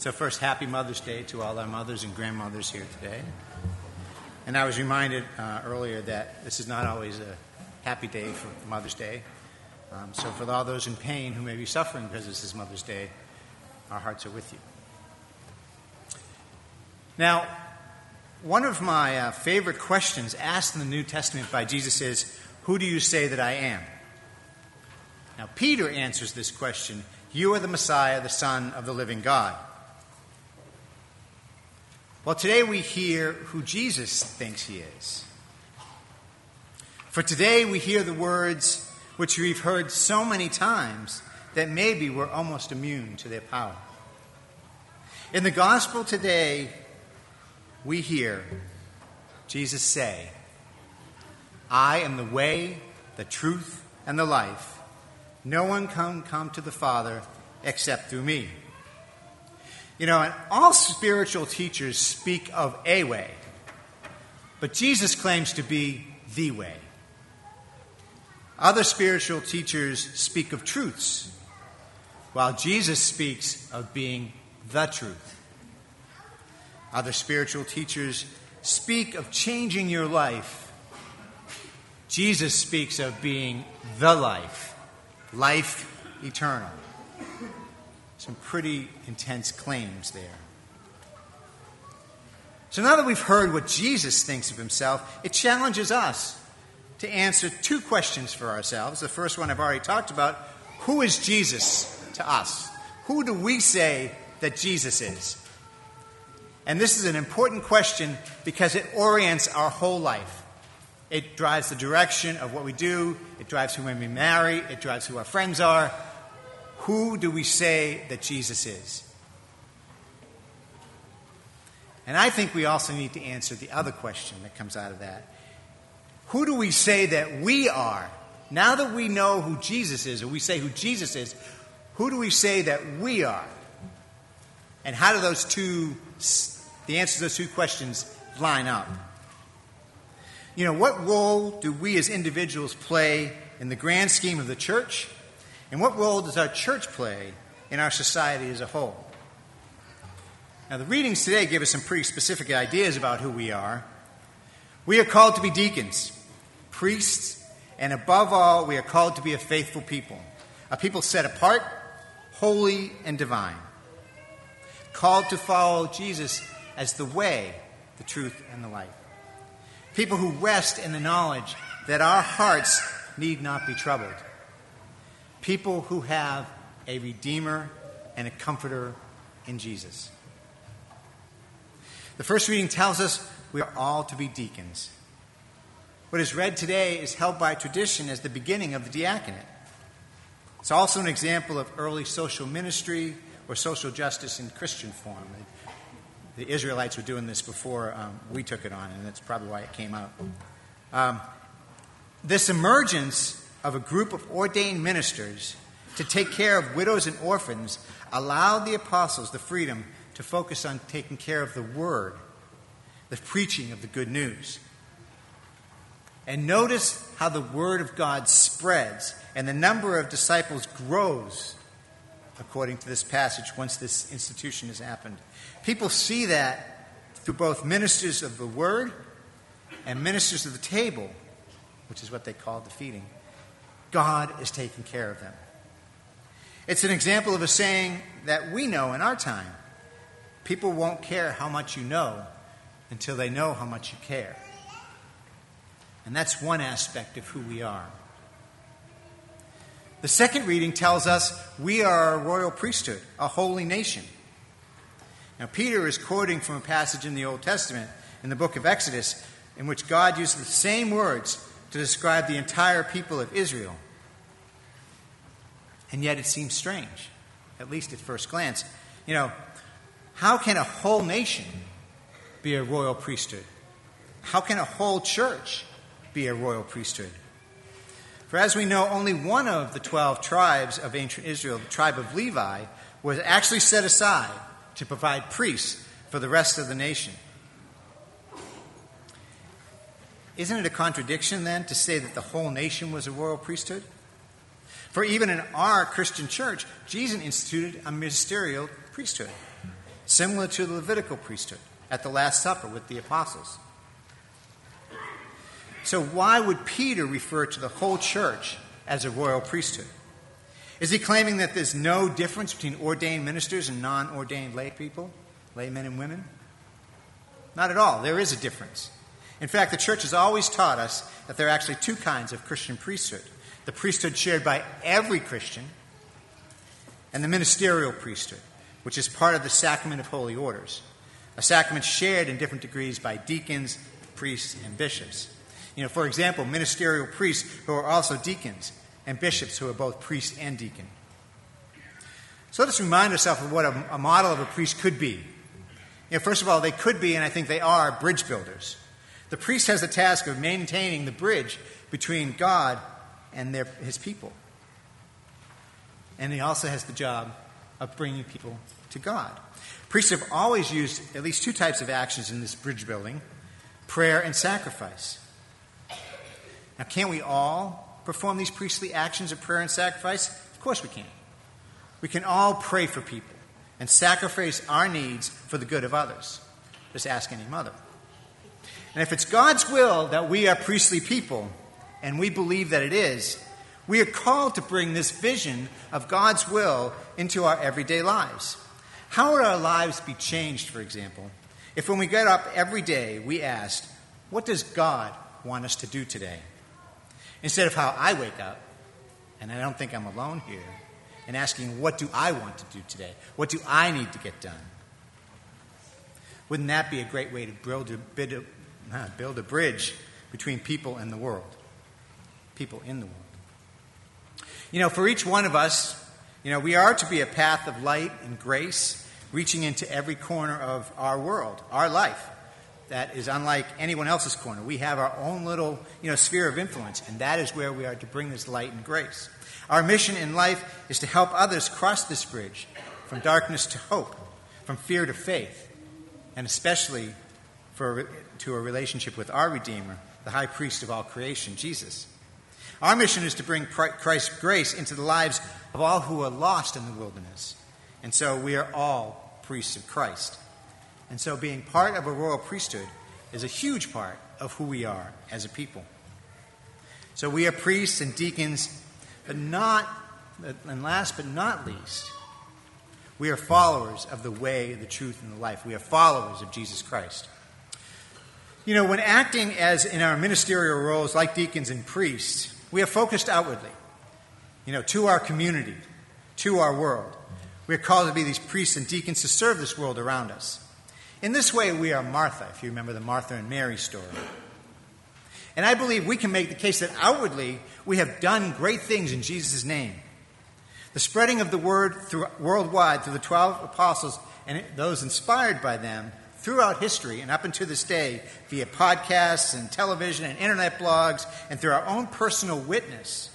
So first, happy Mother's Day to all our mothers and grandmothers here today. And I was reminded earlier that this is not always a happy day for Mother's Day. So for all those in pain who may be suffering because this is Mother's Day, our hearts are with you. Now, one of my favorite questions asked in the New Testament by Jesus is, "Who do you say that I am?" Now, Peter answers this question, "You are the Messiah, the Son of the living God." Well, today we hear who Jesus thinks he is. For today we hear the words which we've heard so many times that maybe we're almost immune to their power. In the gospel today, we hear Jesus say, "I am the way, the truth, and the life. No one can come to the Father except through me." You know, and all spiritual teachers speak of a way, but Jesus claims to be the way. Other spiritual teachers speak of truths, while Jesus speaks of being the truth. Other spiritual teachers speak of changing your life. Jesus speaks of being the life, life eternal. Some pretty intense claims there. So now that we've heard what Jesus thinks of himself, it challenges us to answer two questions for ourselves. The first one I've already talked about. Who is Jesus to us? Who do we say that Jesus is? And this is an important question because it orients our whole life. It drives the direction of what we do. It drives who we marry. It drives who our friends are. Who do we say that Jesus is? And I think we also need to answer the other question that comes out of that. Who do we say that we are? Now that we know who Jesus is, or we say who Jesus is, who do we say that we are? And how do the answers to those two questions line up? You know, what role do we as individuals play in the grand scheme of the church? And what role does our church play in our society as a whole? Now, the readings today give us some pretty specific ideas about who we are. We are called to be deacons, priests, and above all, we are called to be a faithful people, a people set apart, holy, and divine, called to follow Jesus as the way, the truth, and the life. People who rest in the knowledge that our hearts need not be troubled. People who have a Redeemer and a Comforter in Jesus. The first reading tells us we are all to be deacons. What is read today is held by tradition as the beginning of the diaconate. It's also an example of early social ministry or social justice in Christian form. The Israelites were doing this before we took it on, and that's probably why it came out. This emergence of a group of ordained ministers to take care of widows and orphans allowed the apostles the freedom to focus on taking care of the word, the preaching of the good news. And notice how the word of God spreads and the number of disciples grows according to this passage once this institution has happened. People see that through both ministers of the word and ministers of the table, which is what they call the feeding. God is taking care of them. It's an example of a saying that we know in our time. People won't care how much you know until they know how much you care. And that's one aspect of who we are. The second reading tells us we are a royal priesthood, a holy nation. Now, Peter is quoting from a passage in the Old Testament, in the book of Exodus, in which God uses the same words to describe the entire people of Israel. And yet it seems strange, at least at first glance. You know, how can a whole nation be a royal priesthood? How can a whole church be a royal priesthood? For as we know, only one of the 12 tribes of ancient Israel, the tribe of Levi, was actually set aside to provide priests for the rest of the nation. Isn't it a contradiction then to say that the whole nation was a royal priesthood? For even in our Christian church, Jesus instituted a ministerial priesthood. similar to the Levitical priesthood at the Last Supper with the apostles. So why would Peter refer to the whole church as a royal priesthood? Is he claiming that there's no difference between ordained ministers and non-ordained lay people, laymen and women? Not at all. There is a difference. In fact, the church has always taught us that there are actually two kinds of Christian priesthood. The priesthood shared by every Christian, and the ministerial priesthood, which is part of the sacrament of holy orders, a sacrament shared in different degrees by deacons, priests, and bishops. For example, ministerial priests who are also deacons, and bishops who are both priest and deacon. So let us remind ourselves of what a model of a priest could be. First of all, they could be, and I think they are, bridge builders. The priest has the task of maintaining the bridge between God and his people. And he also has the job of bringing people to God. Priests have always used at least two types of actions in this bridge building: prayer and sacrifice. Now, can't we all perform these priestly actions of prayer and sacrifice? Of course we can. We can all pray for people and sacrifice our needs for the good of others. Just ask any mother. And if it's God's will that we are priestly people, and we believe that it is, we are called to bring this vision of God's will into our everyday lives. How would our lives be changed, for example, if when we get up every day we asked, what does God want us to do today? Instead of how I wake up, and I don't think I'm alone here, and asking, what do I want to do today? What do I need to get done? Wouldn't that be a great way to build a bridge between people and the world? People in the world. For each one of us, we are to be a path of light and grace, reaching into every corner of our world, our life. That is unlike anyone else's corner. We have our own little, sphere of influence, and that is where we are to bring this light and grace. Our mission in life is to help others cross this bridge from darkness to hope, from fear to faith, and especially to a relationship with our Redeemer, the high priest of all creation, Jesus. Our mission is to bring Christ's grace into the lives of all who are lost in the wilderness. And so we are all priests of Christ. And so being part of a royal priesthood is a huge part of who we are as a people. So we are priests and deacons, and last but not least, we are followers of the way, the truth, and the life. We are followers of Jesus Christ. When acting as in our ministerial roles like deacons and priests, we are focused outwardly, to our community, to our world. We are called to be these priests and deacons to serve this world around us. In this way, we are Martha, if you remember the Martha and Mary story. And I believe we can make the case that outwardly we have done great things in Jesus' name. The spreading of the word worldwide through the 12 apostles and those inspired by them throughout history and up until this day via podcasts and television and internet blogs and through our own personal witness,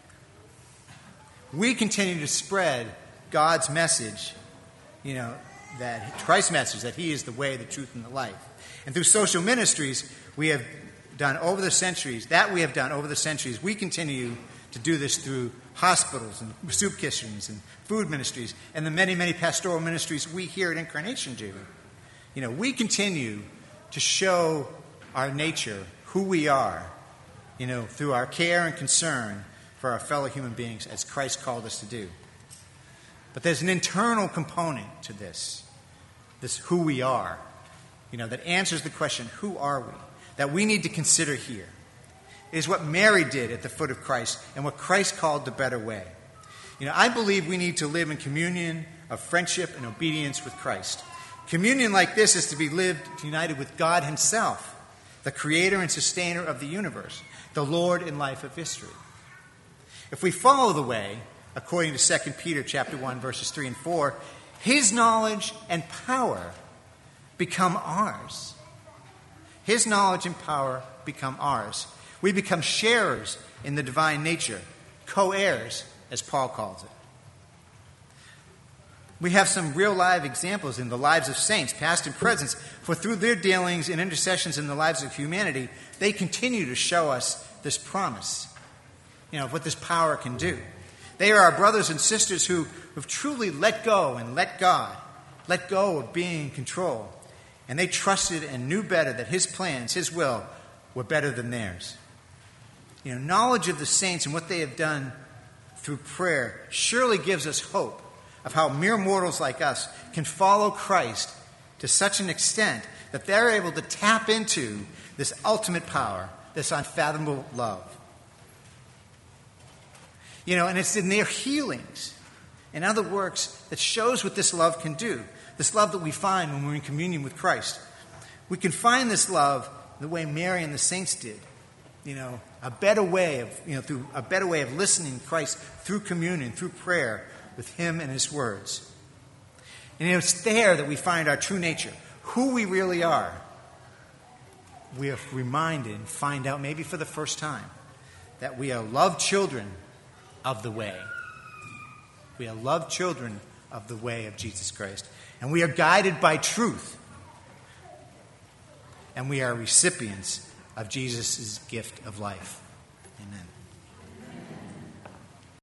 we continue to spread God's message, that Christ's message, that he is the way, the truth, and the life. And through social ministries we have done over the centuries, we continue to do this through hospitals and soup kitchens and food ministries and the many, many pastoral ministries we here at Incarnation do. We continue to show our nature, who we are, through our care and concern for our fellow human beings as Christ called us to do. But there's an internal component to this who we are, that answers the question, who are we, that we need to consider here. It is what Mary did at the foot of Christ and what Christ called the better way. I believe we need to live in communion of friendship and obedience with Christ. Communion like this is to be lived united with God himself, the creator and sustainer of the universe, the Lord and life of history. If we follow the way, according to 2 Peter chapter 1, verses 3 and 4, his knowledge and power become ours. His knowledge and power become ours. We become sharers in the divine nature, co-heirs, as Paul calls it. We have some real live examples in the lives of saints, past and present, for through their dealings and intercessions in the lives of humanity, they continue to show us this promise, of what this power can do. They are our brothers and sisters who have truly let go and let God let go of being in control, and they trusted and knew better that his plans, his will, were better than theirs. Knowledge of the saints and what they have done through prayer surely gives us hope of how mere mortals like us can follow Christ to such an extent that they're able to tap into this ultimate power, this unfathomable love. And it's in their healings and other works that shows what this love can do, this love that we find when we're in communion with Christ. We can find this love the way Mary and the saints did, a better way of, through a better way of listening to Christ through communion, through prayer with him and his words. And it's there that we find our true nature, who we really are. We are reminded and find out, maybe for the first time, that we are loved children of the way. We are loved children of the way of Jesus Christ. And we are guided by truth. And we are recipients of Jesus' gift of life. Amen.